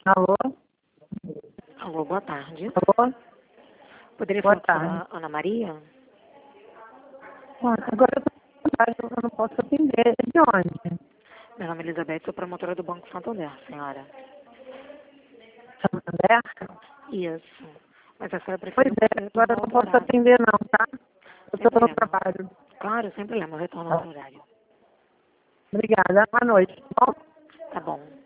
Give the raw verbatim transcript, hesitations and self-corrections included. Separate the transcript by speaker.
Speaker 1: Alô?
Speaker 2: Alô, boa tarde.
Speaker 1: Alô?
Speaker 2: Poderia
Speaker 1: Boa
Speaker 2: falar com
Speaker 1: tarde.
Speaker 2: a Ana Maria?
Speaker 1: Olha, agora eu tô com vontade, eu não posso atender. De onde?
Speaker 2: Meu nome é Elizabeth, sou promotora do Banco Santander, senhora.
Speaker 1: Santander?
Speaker 2: Isso. Mas a senhora
Speaker 1: Pois
Speaker 2: preferiu
Speaker 1: é,
Speaker 2: que eu
Speaker 1: agora eu
Speaker 2: retornar
Speaker 1: não
Speaker 2: outro
Speaker 1: posso
Speaker 2: horário.
Speaker 1: atender não, tá? Eu
Speaker 2: Sem
Speaker 1: tô no
Speaker 2: problema.
Speaker 1: trabalho.
Speaker 2: Claro, sem problema, eu retorno outro horário.
Speaker 1: Obrigada. Boa noite, tá bom?
Speaker 2: Tá bom.